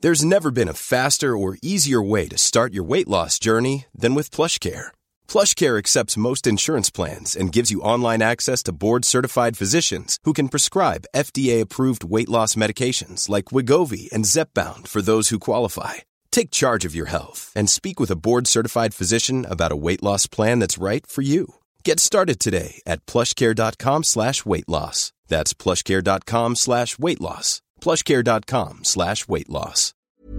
There's never been a faster or easier way to start your weight loss journey than with PlushCare. PlushCare accepts most insurance plans and gives you online access to board-certified physicians who can prescribe FDA-approved weight loss medications like Wegovy and Zepbound for those who qualify. Take charge of your health and speak with a board-certified physician about a weight loss plan that's right for you. Get started today at plushcare.com/weightloss. That's plushcare.com/weightloss. plushcare.com/weightloss.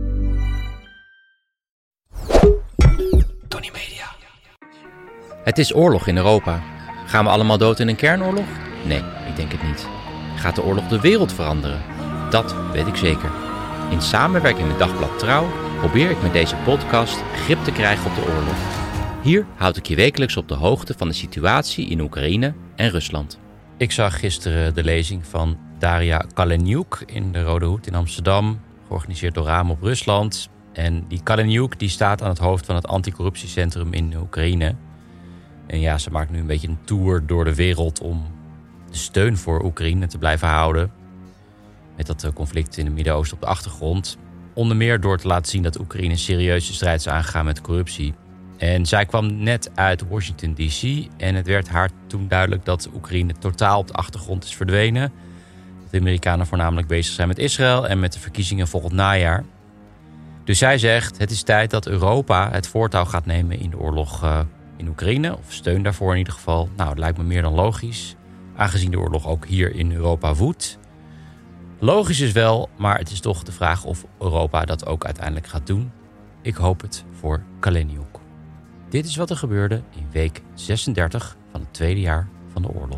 Tony Media. Het is oorlog in Europa. Gaan we allemaal dood in een kernoorlog? Nee, ik denk het niet. Gaat de oorlog de wereld veranderen? Dat weet ik zeker. In samenwerking met Dagblad Trouw probeer ik met deze podcast grip te krijgen op de oorlog. Hier houd ik je wekelijks op de hoogte van de situatie in Oekraïne en Rusland. Ik zag gisteren de lezing van Daria Kaleniuk in de Rode Hoed in Amsterdam, georganiseerd door Raam op Rusland. En die Kaleniuk die staat aan het hoofd van het anticorruptiecentrum in Oekraïne. En ja, ze maakt nu een beetje een tour door de wereld om de steun voor Oekraïne te blijven houden. Met dat conflict in het Midden-Oosten op de achtergrond. Onder meer door te laten zien dat Oekraïne serieus de strijd is aangegaan met corruptie. En zij kwam net uit Washington D.C. en het werd haar toen duidelijk dat Oekraïne totaal op de achtergrond is verdwenen. Dat de Amerikanen voornamelijk bezig zijn met Israël en met de verkiezingen volgend najaar. Dus zij zegt, het is tijd dat Europa het voortouw gaat nemen in de oorlog in Oekraïne. Of steun daarvoor in ieder geval. Nou, het lijkt me meer dan logisch. Aangezien de oorlog ook hier in Europa woedt. Logisch is wel, maar het is toch de vraag of Europa dat ook uiteindelijk gaat doen. Ik hoop het voor Kaleniuk. Dit is wat er gebeurde in week 36 van het tweede jaar van de oorlog.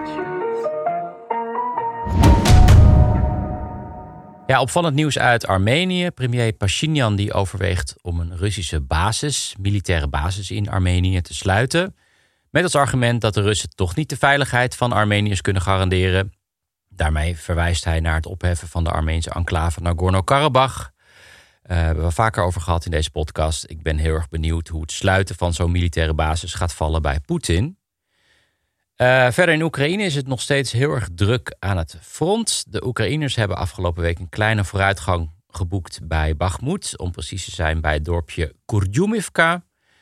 Ja, opvallend nieuws uit Armenië. Premier Pashinyan die overweegt om een Russische militaire basis in Armenië te sluiten. Met als argument dat de Russen toch niet de veiligheid van Armeniërs kunnen garanderen. Daarmee verwijst hij naar het opheffen van de Armeense enclave Nagorno-Karabakh. Hebben we vaker over gehad in deze podcast. Ik ben heel erg benieuwd hoe het sluiten van zo'n militaire basis gaat vallen bij Poetin. Verder in Oekraïne is het nog steeds heel erg druk aan het front. De Oekraïners hebben afgelopen week een kleine vooruitgang geboekt bij Bakhmut. Om precies te zijn bij het dorpje Kurdyumivka.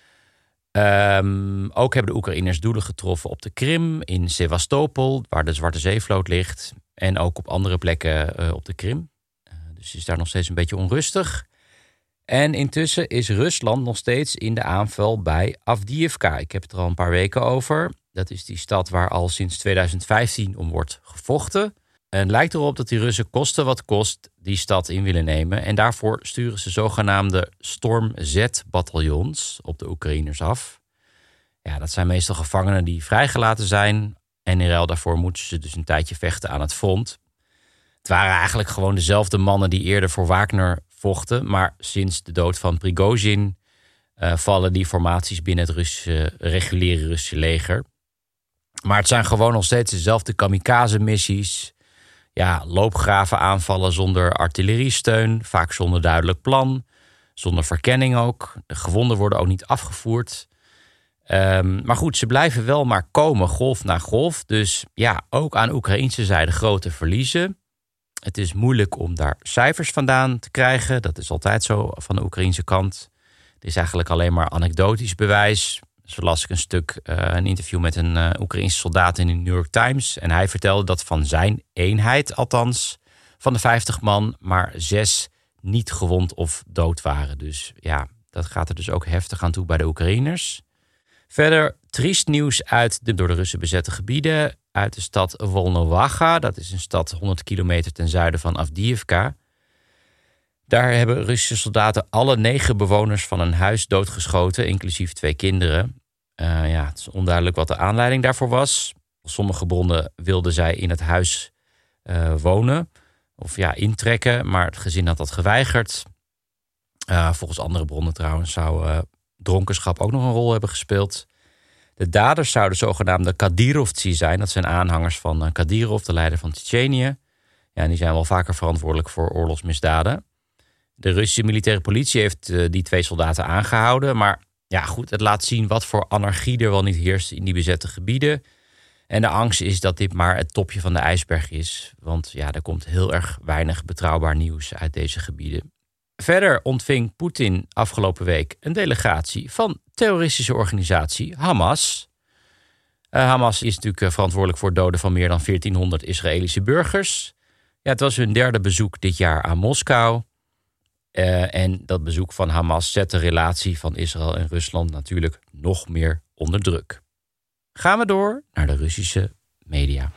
Ook hebben de Oekraïners doelen getroffen op de Krim, in Sevastopol, waar de Zwarte Zeevloot ligt. En ook op andere plekken op de Krim. Dus is daar nog steeds een beetje onrustig. En intussen is Rusland nog steeds in de aanval bij Avdiivka. Ik heb het er al een paar weken over. Dat is die stad waar al sinds 2015 om wordt gevochten. En het lijkt erop dat die Russen koste wat kost die stad in willen nemen. En daarvoor sturen ze zogenaamde Storm Z-bataljons op de Oekraïners af. Ja, dat zijn meestal gevangenen die vrijgelaten zijn. En in ruil daarvoor moeten ze dus een tijdje vechten aan het front. Het waren eigenlijk gewoon dezelfde mannen die eerder voor Wagner vochten. Maar sinds de dood van Prigozhin vallen die formaties binnen het reguliere Russische leger. Maar het zijn gewoon nog steeds dezelfde kamikaze-missies. Ja, loopgraven aanvallen zonder artilleriesteun, vaak zonder duidelijk plan, zonder verkenning ook. De gewonden worden ook niet afgevoerd. Maar goed, ze blijven wel maar komen, golf na golf. Dus ja, ook aan Oekraïnse zijde grote verliezen. Het is moeilijk om daar cijfers vandaan te krijgen. Dat is altijd zo van de Oekraïnse kant. Er is eigenlijk alleen maar anekdotisch bewijs. Zo las ik een interview met een Oekraïense soldaat in de New York Times. En hij vertelde dat van zijn eenheid, althans van de 50 man, maar 6 niet gewond of dood waren. Dus ja, dat gaat er dus ook heftig aan toe bij de Oekraïners. Verder triest nieuws uit de door de Russen bezette gebieden. Uit de stad Volnovacha. Dat is een stad 100 kilometer ten zuiden van Avdiivka. Daar hebben Russische soldaten alle 9 bewoners van een huis doodgeschoten, inclusief 2 kinderen. Het is onduidelijk wat de aanleiding daarvoor was. Sommige bronnen wilden zij in het huis wonen of intrekken, maar het gezin had dat geweigerd. Volgens andere bronnen trouwens zou dronkenschap ook nog een rol hebben gespeeld. De daders zouden zogenaamde Kadyrovtsi zijn. Dat zijn aanhangers van Kadyrov, de leider van Tsjetsjenië. Ja, en die zijn wel vaker verantwoordelijk voor oorlogsmisdaden. De Russische militaire politie heeft die 2 soldaten aangehouden. Maar ja, goed, het laat zien wat voor anarchie er wel niet heerst in die bezette gebieden. En de angst is dat dit maar het topje van de ijsberg is. Want ja, er komt heel erg weinig betrouwbaar nieuws uit deze gebieden. Verder ontving Poetin afgelopen week een delegatie van terroristische organisatie Hamas. Hamas is natuurlijk verantwoordelijk voor het doden van meer dan 1400 Israëlische burgers. Ja, het was hun derde bezoek dit jaar aan Moskou. En dat bezoek van Hamas zet de relatie van Israël en Rusland natuurlijk nog meer onder druk. Gaan we door naar de Russische media.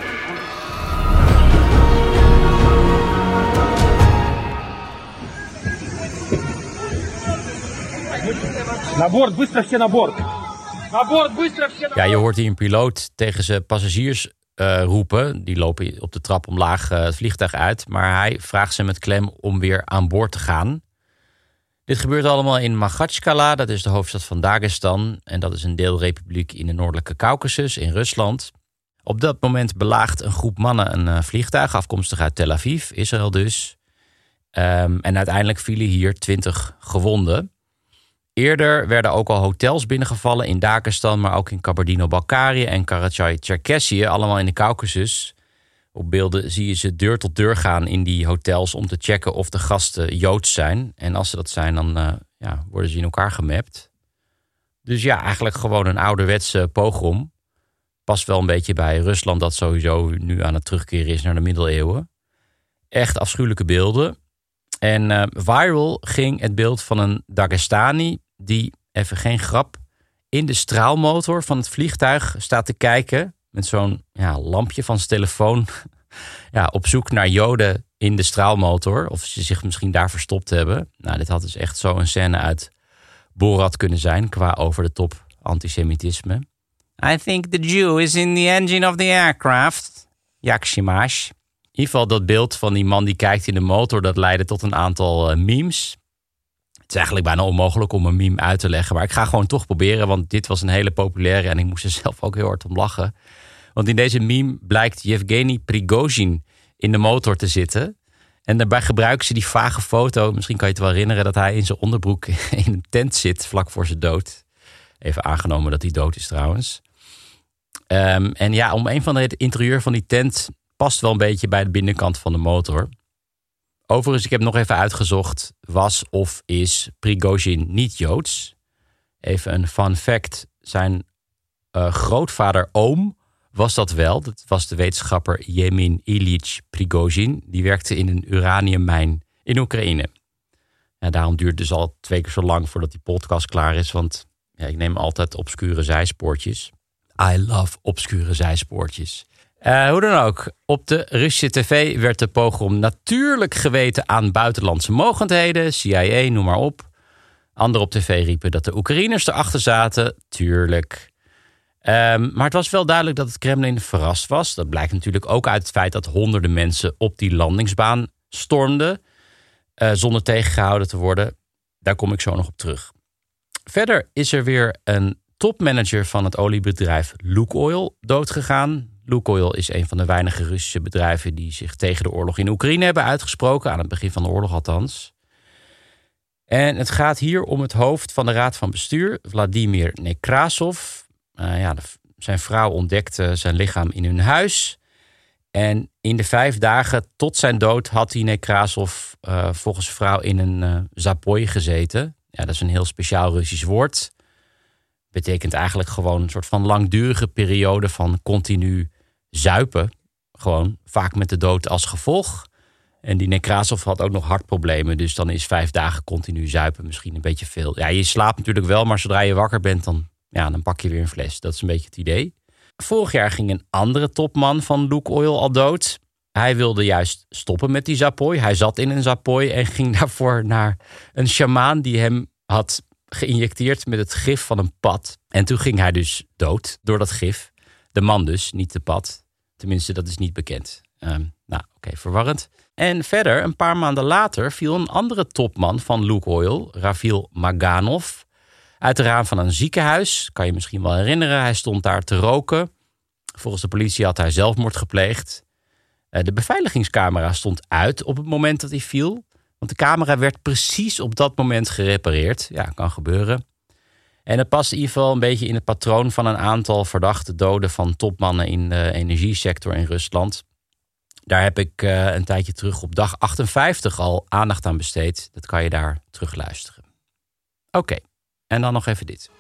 Ja, je hoort hier een piloot tegen zijn passagiers roepen. Die lopen op de trap omlaag het vliegtuig uit. Maar hij vraagt ze met klem om weer aan boord te gaan. Dit gebeurt allemaal in Magatchkala, dat is de hoofdstad van Dagestan. En dat is een deelrepubliek in de noordelijke Caucasus in Rusland. Op dat moment belaagt een groep mannen een vliegtuig, afkomstig uit Tel Aviv, Israël dus. En uiteindelijk vielen hier 20 gewonden. Eerder werden ook al hotels binnengevallen in Dagestan, maar ook in Kabardino-Balkarië en Karachay-Cherkessië, allemaal in de Caucasus. Op beelden zie je ze deur tot deur gaan in die hotels om te checken of de gasten Joods zijn. En als ze dat zijn, dan worden ze in elkaar gemapt. Dus ja, eigenlijk gewoon een ouderwetse pogrom. Past wel een beetje bij Rusland, dat sowieso nu aan het terugkeren is naar de middeleeuwen. Echt afschuwelijke beelden. En viral ging het beeld van een Dagestani die, even geen grap, in de straalmotor van het vliegtuig staat te kijken met zo'n lampje van zijn telefoon op zoek naar Joden in de straalmotor. Of ze zich misschien daar verstopt hebben. Nou, dit had dus echt zo een scène uit Borat kunnen zijn qua over de top antisemitisme. I think the Jew is in the engine of the aircraft. Yakshimash. In ieder geval dat beeld van die man die kijkt in de motor, dat leidde tot een aantal memes. Het is eigenlijk bijna onmogelijk om een meme uit te leggen, maar ik ga gewoon toch proberen, want dit was een hele populaire en ik moest er zelf ook heel hard om lachen. Want in deze meme blijkt Yevgeny Prigozhin in de motor te zitten. En daarbij gebruiken ze die vage foto, misschien kan je het wel herinneren, dat hij in zijn onderbroek in een tent zit vlak voor zijn dood. Even aangenomen dat hij dood is trouwens. Om een van het interieur van die tent past wel een beetje bij de binnenkant van de motor. Overigens, ik heb nog even uitgezocht, was of is Prigozhin niet Joods? Even een fun fact, zijn grootvader-oom was dat wel. Dat was de wetenschapper Yemin Ilyich Prigozhin. Die werkte in een uraniummijn in Oekraïne. Ja, daarom duurt het dus al 2 keer zo lang voordat die podcast klaar is, want ik neem altijd obscure zijspoortjes. I love obscure zijspoortjes. Hoe dan ook, op de Russische tv werd de pogrom natuurlijk geweten aan buitenlandse mogendheden, CIA, noem maar op. Anderen op tv riepen dat de Oekraïners erachter zaten, tuurlijk. Maar het was wel duidelijk dat het Kremlin verrast was. Dat blijkt natuurlijk ook uit het feit dat honderden mensen op die landingsbaan stormden, zonder tegengehouden te worden. Daar kom ik zo nog op terug. Verder is er weer een topmanager van het oliebedrijf Lukoil doodgegaan. Lukoil is een van de weinige Russische bedrijven die zich tegen de oorlog in Oekraïne hebben uitgesproken. Aan het begin van de oorlog althans. En het gaat hier om het hoofd van de raad van bestuur, Vladimir Nekrasov. Zijn vrouw ontdekte zijn lichaam in hun huis. En in de 5 dagen tot zijn dood had die Nekrasov volgens de vrouw in een zapoj gezeten. Ja, dat is een heel speciaal Russisch woord. Betekent eigenlijk gewoon een soort van langdurige periode van continu zuipen. Gewoon vaak met de dood als gevolg. En die Nekrasov had ook nog hartproblemen. Dus dan is 5 dagen continu zuipen misschien een beetje veel. Ja, je slaapt natuurlijk wel, maar zodra je wakker bent, dan pak je weer een fles. Dat is een beetje het idee. Vorig jaar ging een andere topman van Lukoil al dood. Hij wilde juist stoppen met die zapoj. Hij zat in een zapoj en ging daarvoor naar een sjamaan die hem had geïnjecteerd met het gif van een pad. En toen ging hij dus dood door dat gif. De man dus, niet de pad. Tenminste, dat is niet bekend. Verwarrend. En verder, een paar maanden later, viel een andere topman van Lukoil, Ravil Maganov, uit het raam van een ziekenhuis. Kan je misschien wel herinneren. Hij stond daar te roken. Volgens de politie had hij zelfmoord gepleegd. De beveiligingscamera stond uit op het moment dat hij viel. Want de camera werd precies op dat moment gerepareerd. Ja, kan gebeuren. En het past in ieder geval een beetje in het patroon van een aantal verdachte doden van topmannen in de energiesector in Rusland. Daar heb ik een tijdje terug op dag 58 al aandacht aan besteed. Dat kan je daar terug luisteren. Oké, en dan nog even dit.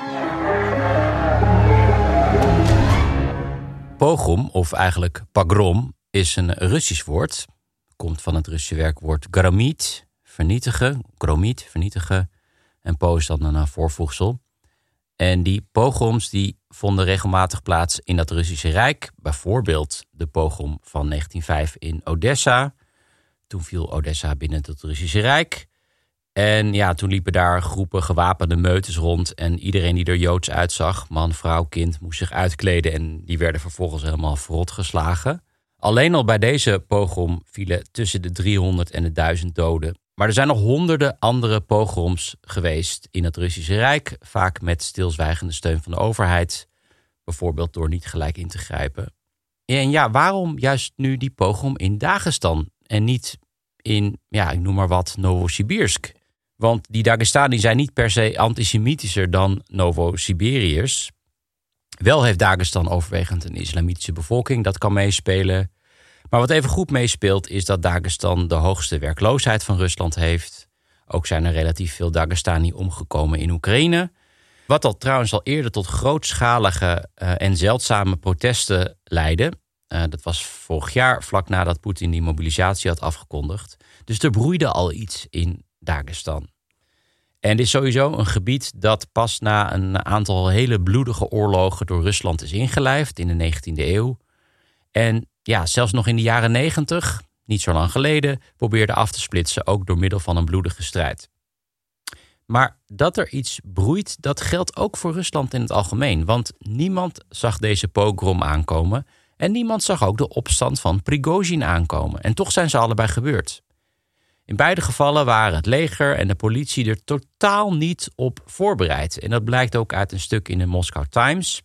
Pogrom, of eigenlijk pogrom, is een Russisch woord. Komt van het Russische werkwoord gromit, vernietigen. Gromit, vernietigen. En po is dan een voorvoegsel. En die pogroms die vonden regelmatig plaats in het Russische Rijk. Bijvoorbeeld de pogrom van 1905 in Odessa. Toen viel Odessa binnen het Russische Rijk. En ja, toen liepen daar groepen gewapende meutes rond. En iedereen die er Joods uitzag, man, vrouw, kind, moest zich uitkleden. En die werden vervolgens helemaal verrot geslagen. Alleen al bij deze pogrom vielen tussen de 300 en de 1000 doden. Maar er zijn nog honderden andere pogroms geweest in het Russische Rijk. Vaak met stilzwijgende steun van de overheid. Bijvoorbeeld door niet gelijk in te grijpen. En ja, waarom juist nu die pogrom in Dagestan? En niet in, ja, ik noem maar wat, Novosibirsk. Want die Dagestani zijn niet per se antisemitischer dan Novosiberiërs. Wel heeft Dagestan overwegend een islamitische bevolking. Dat kan meespelen. Maar wat even goed meespeelt is dat Dagestan de hoogste werkloosheid van Rusland heeft. Ook zijn er relatief veel Dagestani omgekomen in Oekraïne. Wat al trouwens al eerder tot grootschalige en zeldzame protesten leidde. Dat was vorig jaar, vlak nadat Poetin die mobilisatie had afgekondigd. Dus er broeide al iets in Dagestan. En dit is sowieso een gebied dat pas na een aantal hele bloedige oorlogen door Rusland is ingelijfd in de 19e eeuw. En ja, zelfs nog in de jaren 90, niet zo lang geleden, probeerde af te splitsen, ook door middel van een bloedige strijd. Maar dat er iets broeit, dat geldt ook voor Rusland in het algemeen. Want niemand zag deze pogrom aankomen en niemand zag ook de opstand van Prigozhin aankomen. En toch zijn ze allebei gebeurd. In beide gevallen waren het leger en de politie er totaal niet op voorbereid. En dat blijkt ook uit een stuk in de Moscow Times,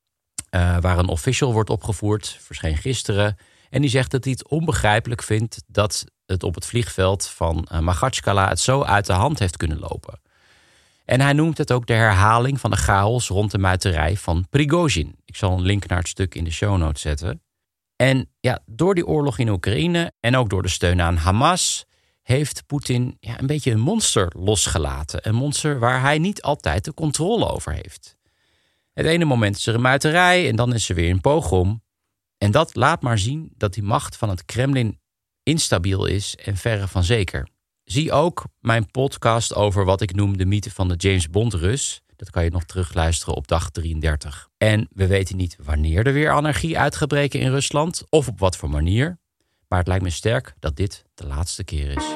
waar een official wordt opgevoerd, verscheen gisteren. En die zegt dat hij het onbegrijpelijk vindt dat het op het vliegveld van Magatskala het zo uit de hand heeft kunnen lopen. En hij noemt het ook de herhaling van de chaos rond de muiterij van Prigozhin. Ik zal een link naar het stuk in de show notes zetten. En ja, door die oorlog in Oekraïne en ook door de steun aan Hamas heeft Poetin een beetje een monster losgelaten. Een monster waar hij niet altijd de controle over heeft. Het ene moment is er een muiterij en dan is er weer een pogrom. En dat laat maar zien dat die macht van het Kremlin instabiel is en verre van zeker. Zie ook mijn podcast over wat ik noem de mythe van de James Bond Rus. Dat kan je nog terugluisteren op dag 33. En we weten niet wanneer er weer anarchie uit gaat breken in Rusland of op wat voor manier. Maar het lijkt me sterk dat dit de laatste keer is.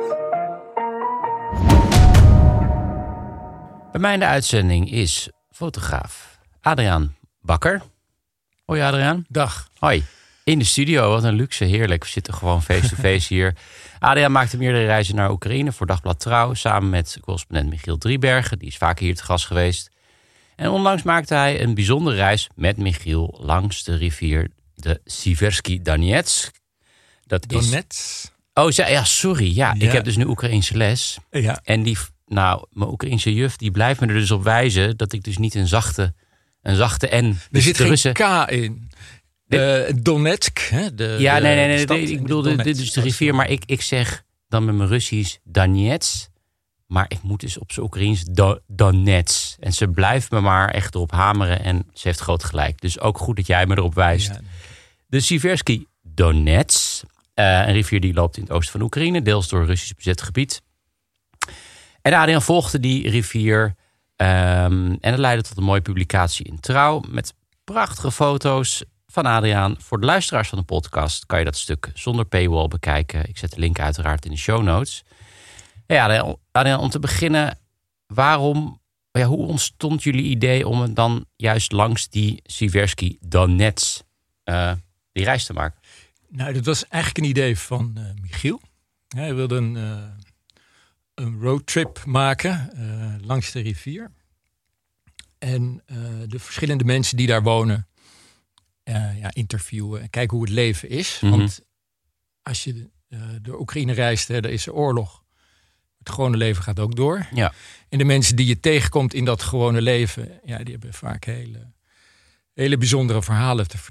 Bij mij in de uitzending is fotograaf Adriaan Bakker. Hoi Adriaan. Dag. Hoi. In de studio, wat een luxe, heerlijk. We zitten gewoon face-to-face hier. Adriaan maakte meerdere reizen naar Oekraïne voor Dagblad Trouw, samen met correspondent Michiel Driebergen. Die is vaker hier te gast geweest. En onlangs maakte hij een bijzondere reis met Michiel langs de rivier de Siversky Donets. Donets? Oh, ja, sorry. Ja, ik heb dus nu Oekraïense les. Ja. En mijn Oekraïense juf, die blijft me er dus op wijzen dat ik dus niet een zachte N. Er zit geen K in. Donetsk. Hè? Nee. Ik bedoel, dit is de rivier, maar ik zeg dan met mijn Russisch Donets. Maar ik moet dus op zijn Oekraïens Donets. En ze blijft me maar echt erop hameren en ze heeft groot gelijk. Dus ook goed dat jij me erop wijst. Ja. De Siversky Donets, een rivier die loopt in het oosten van Oekraïne, deels door Russisch bezet gebied. En Adriaan volgde die rivier en dat leidde tot een mooie publicatie in Trouw met prachtige foto's van Adriaan. Voor de luisteraars van de podcast kan je dat stuk zonder paywall bekijken. Ik zet de link uiteraard in de show notes. Ja, Adriaan, om te beginnen, hoe ontstond jullie idee om het dan juist langs die Siversky Donets die reis te maken? Nou, dat was eigenlijk een idee van Michiel. Hij wilde een roadtrip maken langs de rivier. En de verschillende mensen die daar wonen interviewen en kijken hoe het leven is. Mm-hmm. Want als je door Oekraïne reist, daar is er oorlog. Het gewone leven gaat ook door. Ja. En de mensen die je tegenkomt in dat gewone leven, die hebben vaak hele bijzondere verhalen te vertellen.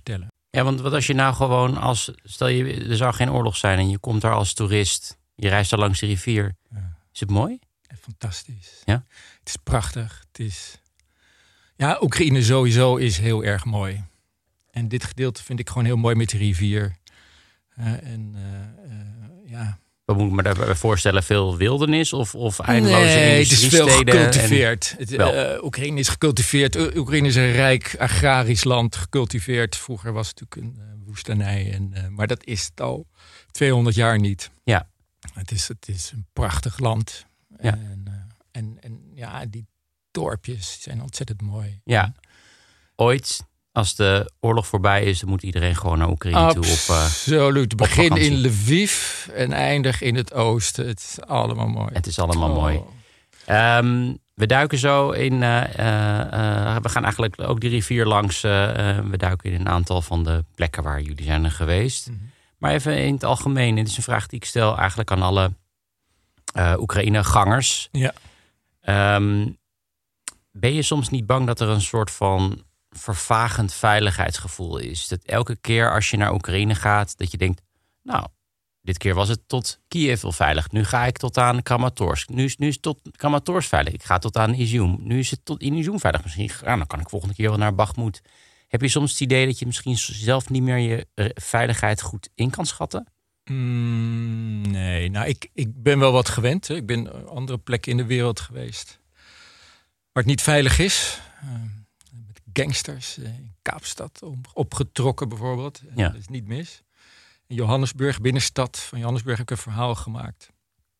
Ja, want wat als je nou gewoon stel je, er zou geen oorlog zijn en je komt daar als toerist. Je reist daar langs de rivier. Ja. Is het mooi? Fantastisch. Ja? Het is prachtig. Ja, Oekraïne sowieso is heel erg mooi. En dit gedeelte vind ik gewoon heel mooi met de rivier. Ja. Wat moet ik me daarbij voorstellen? Veel wildernis of eindeloze nee, het is veel gecultiveerd. Oekraïne is gecultiveerd. Oekraïne is een rijk agrarisch land, gecultiveerd. Vroeger was het natuurlijk een woestenij. Maar dat is het al 200 jaar niet. Ja. Het is een prachtig land. Ja. En ja, die dorpjes zijn ontzettend mooi. Ja. Ooit, als de oorlog voorbij is, dan moet iedereen gewoon naar Oekraïne toe. Absoluut. Begin in Lviv en eindig in het oosten. Het is allemaal mooi. Het is allemaal mooi. We duiken zo in... we gaan eigenlijk ook die rivier langs. We duiken in een aantal van de plekken waar jullie zijn geweest. Mm-hmm. Maar even in het algemeen. Dit is een vraag die ik stel eigenlijk aan alle Oekraïne-gangers. Ja. Ben je soms niet bang dat er een soort van vervagend veiligheidsgevoel is? Dat elke keer als je naar Oekraïne gaat, dat je denkt, nou, dit keer was het tot Kiev wel veilig. Nu ga ik tot aan Kramatorsk. Nu is het tot Kramatorsk veilig. Ik ga tot aan Izium. Nu is het tot in Izium veilig. Misschien dan kan ik volgende keer wel naar Bakhmut. Heb je soms het idee dat je misschien zelf niet meer je veiligheid goed in kan schatten? Nee, nou ik ben wel wat gewend. Hè. Ik ben andere plekken in de wereld geweest waar het niet veilig is. Met gangsters in Kaapstad opgetrokken bijvoorbeeld. Ja. Dat is niet mis. In Johannesburg, binnenstad van Johannesburg, heb ik een verhaal gemaakt.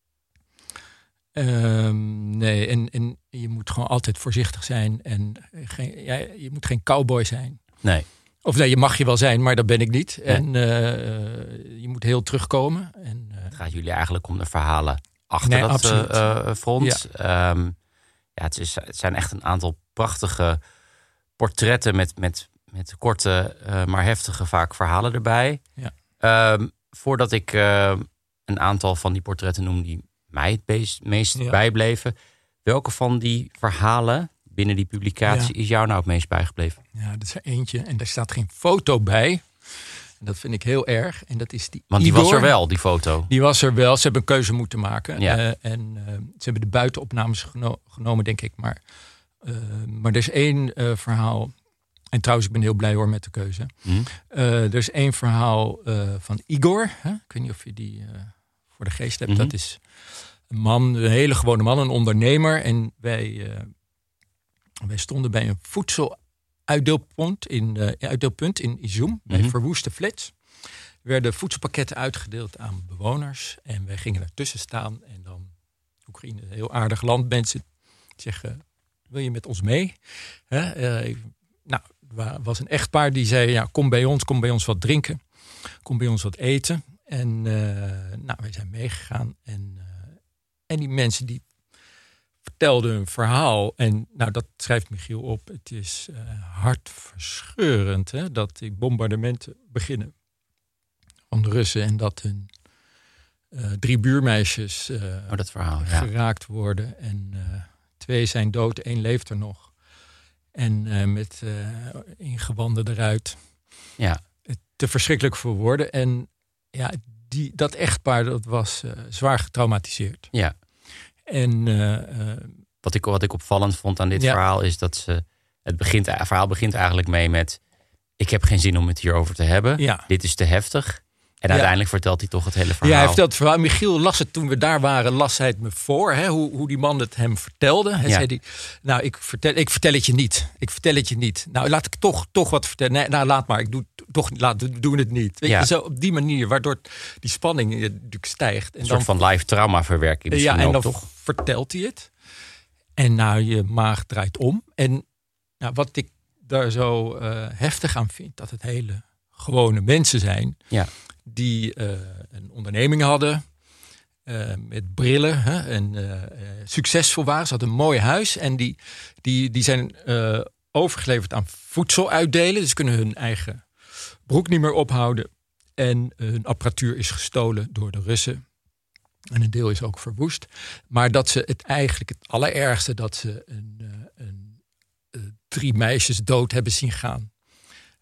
Nee, en je moet gewoon altijd voorzichtig zijn. En je moet geen cowboy zijn. Nee. Of nee, je mag je wel zijn, maar dat ben ik niet. Nee. En je moet heel terugkomen. Het gaat jullie eigenlijk om de verhalen achter dat front. Ja. Het zijn echt een aantal prachtige portretten met korte, maar heftige vaak verhalen erbij. Ja. Voordat ik een aantal van die portretten noem die mij het meest bijbleven. Welke van die verhalen binnen die publicatie is jou nou het meest bijgebleven? Ja, dat is er eentje. En daar staat geen foto bij. En dat vind ik heel erg. En dat is die Want die Igor. was er wel, die foto. Die was er wel. Ze hebben een keuze moeten maken. Ja. Ze hebben de buitenopnames genomen, denk ik. Maar er is één verhaal. En trouwens, ik ben heel blij hoor met de keuze. Er is één verhaal van Igor. Hè? Ik weet niet of je die voor de geest hebt. Dat is een man, een hele gewone man, een ondernemer. En wij stonden bij een voedseluitdeelpunt in Izium. Bij verwoeste flats. Er werden voedselpakketten uitgedeeld aan bewoners. En wij gingen ertussen staan. En dan, Oekraïne, een heel aardig land. Mensen zeggen, wil je met ons mee? Er was een echtpaar die zei, ja, kom bij ons wat drinken. Kom bij ons wat eten. En wij zijn meegegaan. En die mensen die vertelden een verhaal. En nou, dat schrijft Michiel op. Het is hartverscheurend dat die bombardementen beginnen van de Russen. En dat hun 3 buurmeisjes dat verhaal, geraakt worden. En 2 zijn dood, 1 leeft er nog. En met ingewanden eruit. Ja. Te verschrikkelijk voor woorden. En ja, dat echtpaar dat was zwaar getraumatiseerd. Ja. En wat ik opvallend vond aan dit verhaal is dat het verhaal begint eigenlijk mee met: ik heb geen zin om het hierover te hebben. Ja. Dit is te heftig. En uiteindelijk vertelt hij toch het hele verhaal. Ja, hij vertelt het verhaal. Michiel las het toen we daar waren, las hij het me voor. Hè, hoe die man het hem vertelde. Hij zei, nou, ik vertel het je niet. Ik vertel het je niet. Nou, laat ik toch wat vertellen. Nee, nou, laat maar. Ik doe toch, we doen het niet. Weet je, zo op die manier, waardoor die spanning natuurlijk stijgt. En een soort van live traumaverwerking misschien en ook, dan toch? Vertelt hij het. En nou, je maag draait om. En nou, wat ik daar zo heftig aan vind, dat het hele gewone mensen zijn. Ja. Die een onderneming hadden. Met brillen. En succesvol waren. Ze hadden een mooi huis. En die zijn overgeleverd aan voedsel uitdelen. Dus kunnen hun eigen broek niet meer ophouden. En hun apparatuur is gestolen door de Russen. En een deel is ook verwoest. Maar dat ze het allerergste, dat ze 3 meisjes dood hebben zien gaan.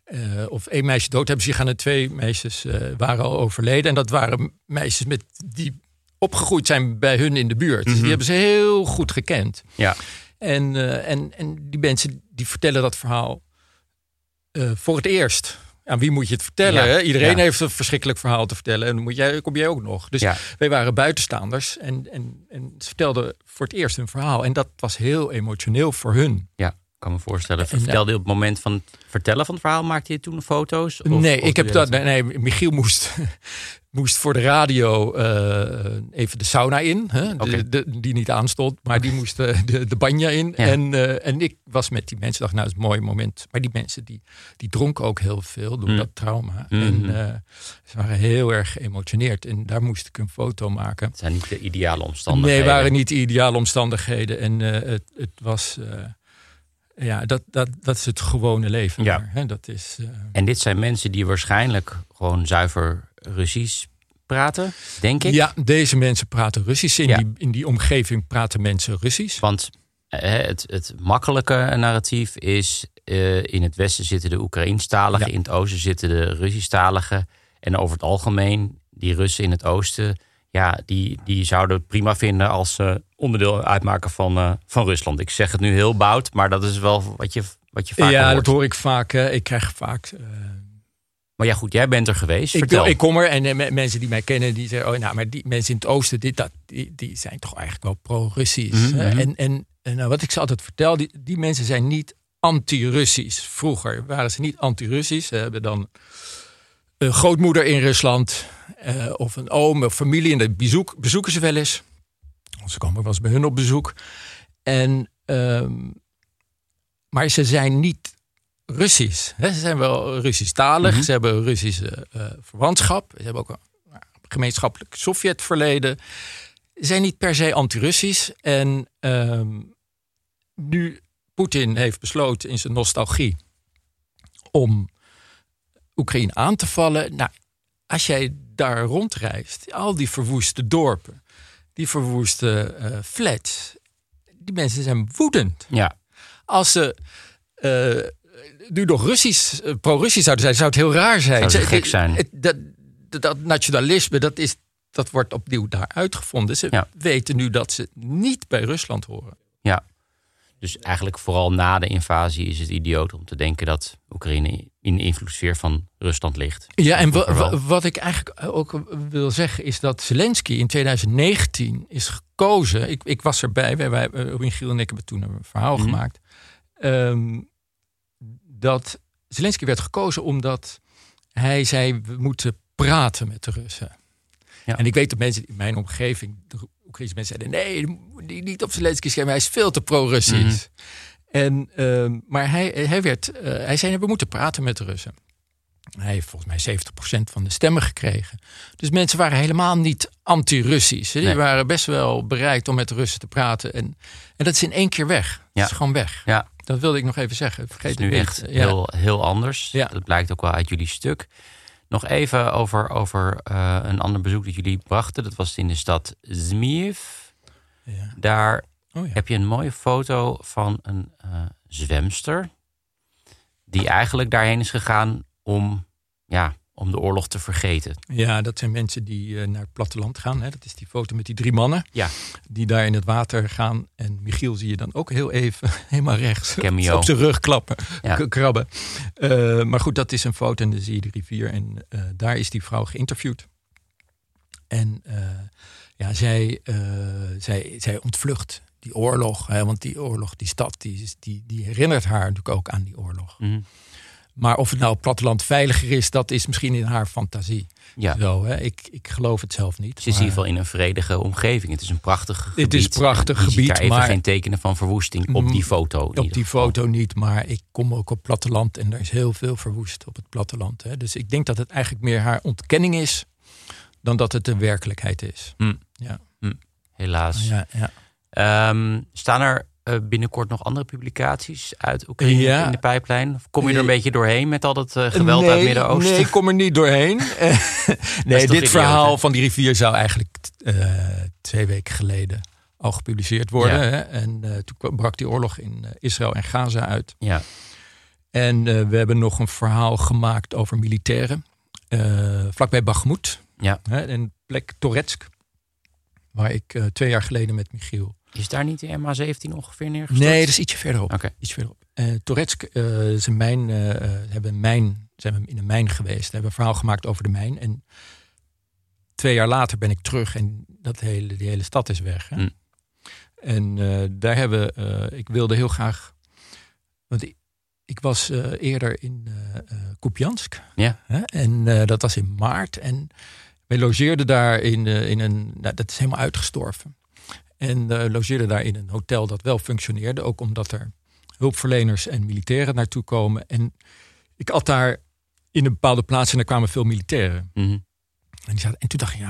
of 1 meisje dood hebben ze gegaan en 2 meisjes waren al overleden. En dat waren meisjes die opgegroeid zijn bij hun in de buurt. Dus die hebben ze heel goed gekend. Ja. En die mensen die vertellen dat verhaal voor het eerst. Aan wie moet je het vertellen? Ja. Hè? Iedereen heeft een verschrikkelijk verhaal te vertellen. En dan kom jij ook nog. Dus wij waren buitenstaanders. En ze vertelden voor het eerst hun verhaal. En dat was heel emotioneel voor hun. Ja, ik kan me voorstellen. Vertelde je op het moment van het vertellen van het verhaal, maakte je toen foto's? Nee, Michiel moest voor de radio even de sauna in. Hè? Die niet aanstond, maar die moest de banja in. Ja. En ik was met die mensen, dacht, nou, dat is een mooi moment. Maar die mensen die dronken ook heel veel door dat trauma. En ze waren heel erg geëmotioneerd. En daar moest ik een foto maken. Het zijn niet de ideale omstandigheden. Nee, waren niet de ideale omstandigheden. En het was... dat is het gewone leven. Ja. Maar, hè? Dat is, En dit zijn mensen die waarschijnlijk gewoon zuiver Russisch praten, denk ik. Ja, deze mensen praten Russisch. In die omgeving praten mensen Russisch. Want het makkelijke narratief is... in het westen zitten de Oekraïnstaligen, in het oosten zitten de Russisch-taligen. En over het algemeen, die Russen in het oosten... ja, die zouden het prima vinden als ze onderdeel uitmaken van Rusland. Ik zeg het nu heel bout, maar dat is wel wat je vaak hoort. Ja, dat hoor ik vaak. Ik krijg vaak... Maar ja, goed, jij bent er geweest. Ik kom er en mensen die mij kennen, die zeggen... maar die mensen in het oosten, die zijn toch eigenlijk wel pro-Russisch. En wat ik ze altijd vertel, die mensen zijn niet anti-Russisch. Vroeger waren ze niet anti-Russisch. Ze hebben dan een grootmoeder in Rusland... of een oom of familie en dat bezoeken ze wel eens. Ze komen wel eens bij hun op bezoek. Maar ze zijn niet Russisch. Hè? Ze zijn wel Russisch-talig. Ze hebben Russische verwantschap. Ze hebben ook een gemeenschappelijk Sovjetverleden. Ze zijn niet per se anti-Russisch. En nu Poetin heeft besloten in zijn nostalgie... om Oekraïne aan te vallen... Nou, als jij daar rondreist, al die verwoeste dorpen, die verwoeste flats, die mensen zijn woedend. Ja. Als ze nu nog pro-Russisch zouden zijn, zou het heel raar zijn. Zou gek zijn. Dat nationalisme, dat wordt opnieuw daar uitgevonden. Ze weten nu dat ze niet bij Rusland horen. Ja. Dus eigenlijk vooral na de invasie is het idioot om te denken dat Oekraïne in de invloedssfeer van Rusland ligt. Ja, en wat ik eigenlijk ook wil zeggen is dat Zelensky in 2019 is gekozen. Ik was erbij, Michiel en ik hebben toen een verhaal gemaakt. Dat Zelensky werd gekozen omdat hij zei, we moeten praten met de Russen. Ja. En ik weet dat mensen in mijn omgeving... Oekraïnse mensen zeiden, nee, niet op Zelensky schermen. Hij is veel te pro-Russisch. Maar hij zei, we moeten praten met de Russen. Hij heeft volgens mij 70% van de stemmen gekregen. Dus mensen waren helemaal niet anti-Russisch. Die waren best wel bereid om met de Russen te praten. En dat is in 1 keer weg. Dat is gewoon weg. Ja. Dat wilde ik nog even zeggen. Vergeet het is nu echt heel anders. Ja. Dat blijkt ook wel uit jullie stuk. Nog even over een ander bezoek dat jullie brachten. Dat was in de stad Zmiev. Ja. Daar heb je een mooie foto van een zwemster... die eigenlijk daarheen is gegaan om de oorlog te vergeten. Ja, dat zijn mensen die naar het platteland gaan. Hè. Dat is die foto met die 3 mannen. Ja. Die daar in het water gaan. En Michiel zie je dan ook heel even helemaal rechts. Cameo. Op zijn rug klappen. Ja. Krabben. Maar goed, dat is een foto en dan zie je de rivier. En daar is die vrouw geïnterviewd. En zij ontvlucht die oorlog. Hè, want die oorlog, die stad, die herinnert haar natuurlijk ook aan die oorlog. Mm-hmm. Maar of het nou op platteland veiliger is, dat is misschien in haar fantasie. Ja. Zo, hè? Ik geloof het zelf niet. Het is in ieder geval in een vredige omgeving. Het is een prachtig gebied. Het is een prachtig gebied. Je ziet daar even geen tekenen van verwoesting op die foto. Op die foto niet, maar ik kom ook op platteland en er is heel veel verwoest op het platteland. Hè? Dus ik denk dat het eigenlijk meer haar ontkenning is dan dat het de werkelijkheid is. Ja. Helaas. Staan er binnenkort nog andere publicaties uit Oekraïne in de pijplijn? Of kom je er een beetje doorheen met al dat geweld uit het Midden-Oosten? Nee, ik kom er niet doorheen. Dit verhaal van die rivier zou eigenlijk 2 weken geleden al gepubliceerd worden. Ja. Hè? En toen brak die oorlog in Israël en Gaza uit. Ja. En we hebben nog een verhaal gemaakt over militairen. Vlakbij Bakhmut. Ja. Een plek Toretsk. Waar ik 2 jaar geleden met Michiel... Is daar niet de MH17 ongeveer neergestort? Nee, dat is ietsje verderop. Okay. Iets verderop. Toretsk is een mijn. Zijn we in een mijn geweest. We hebben een verhaal gemaakt over de mijn. En 2 jaar later ben ik terug en die hele stad is weg. Hè? En daar hebben ik wilde heel graag... Want ik was eerder in Kupiansk. Ja. En dat was in maart. En wij logeerden daar in een... Nou, dat is helemaal uitgestorven. En logeerden daar in een hotel dat wel functioneerde. Ook omdat er hulpverleners en militairen naartoe komen. En ik had daar in een bepaalde plaats en daar kwamen veel militairen. Mm-hmm. En toen dacht ik,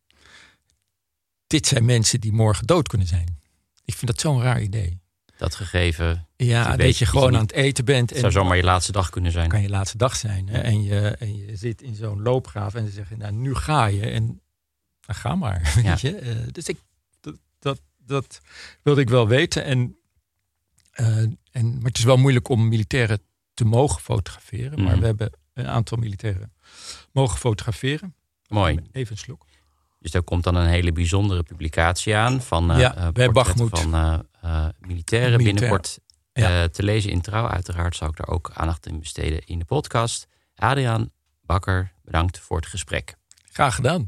dit zijn mensen die morgen dood kunnen zijn. Ik vind dat zo'n raar idee. Dat gegeven. Ja, dat je gewoon aan het eten bent. Het zou zomaar je laatste dag kunnen zijn. Kan je laatste dag zijn. Hè? En je zit in zo'n loopgraaf en ze zeggen, nou, nu ga je. En dan ga maar. Ja. Weet je? Dus dat wilde ik wel weten. Maar het is wel moeilijk om militairen te mogen fotograferen. Mm-hmm. Maar we hebben een aantal militairen mogen fotograferen. Mooi. Even een slok. Dus daar komt dan een hele bijzondere publicatie aan van portretten van militairen binnenkort te lezen in Trouw. Uiteraard zal ik daar ook aandacht in besteden in de podcast. Adriaan Bakker, bedankt voor het gesprek. Graag gedaan.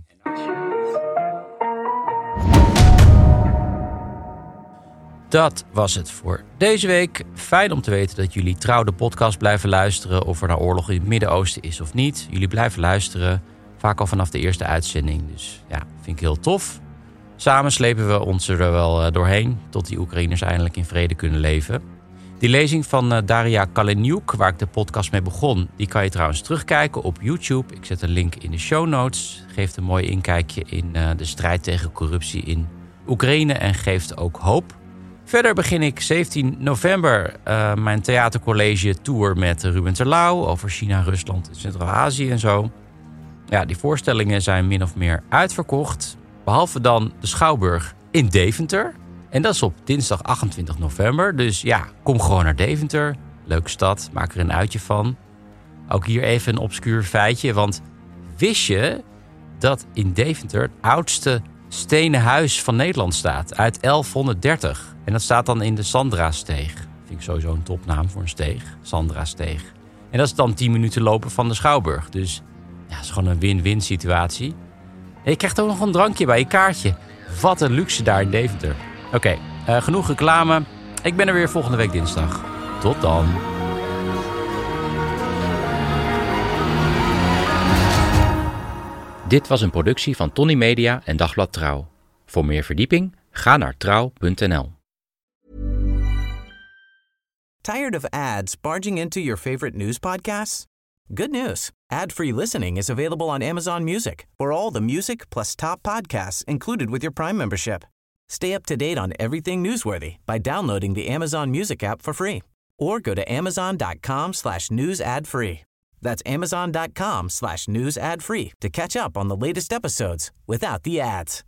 Dat was het voor deze week. Fijn om te weten dat jullie Trouw de podcast blijven luisteren. Of er nou oorlog in het Midden-Oosten is of niet. Jullie blijven luisteren. Vaak al vanaf de eerste uitzending. Dus ja, vind ik heel tof. Samen slepen we ons er wel doorheen. Tot die Oekraïners eindelijk in vrede kunnen leven. Die lezing van Daria Kaleniuk, waar ik de podcast mee begon, die kan je trouwens terugkijken op YouTube. Ik zet een link in de show notes. Geeft een mooi inkijkje in de strijd tegen corruptie in Oekraïne. En geeft ook hoop. Verder begin ik 17 november mijn theatercollege tour met Ruben Terlouw over China, Rusland en Centraal-Azië en zo. Ja, die voorstellingen zijn min of meer uitverkocht. Behalve dan de Schouwburg in Deventer. En dat is op dinsdag 28 november. Dus ja, kom gewoon naar Deventer. Leuke stad, maak er een uitje van. Ook hier even een obscuur feitje. Want wist je dat in Deventer het oudste stenen huis van Nederland staat? Uit 1130. En dat staat dan in de Sandrasteeg. Vind ik sowieso een topnaam voor een steeg. Sandrasteeg. En dat is dan 10 minuten lopen van de Schouwburg. Dus ja, het is gewoon een win-win situatie. En je krijgt ook nog een drankje bij je kaartje. Wat een luxe daar in Deventer. Oké, genoeg reclame. Ik ben er weer volgende week dinsdag. Tot dan. Dit was een productie van Tony Media en Dagblad Trouw. Voor meer verdieping, ga naar trouw.nl. Tired of ads barging into your favorite news podcasts? Good news. Ad-free listening is available on Amazon Music for all the music plus top podcasts included with your Prime membership. Stay up to date on everything newsworthy by downloading the Amazon Music app for free or go to amazon.com/news ad free. That's amazon.com/news ad free to catch up on the latest episodes without the ads.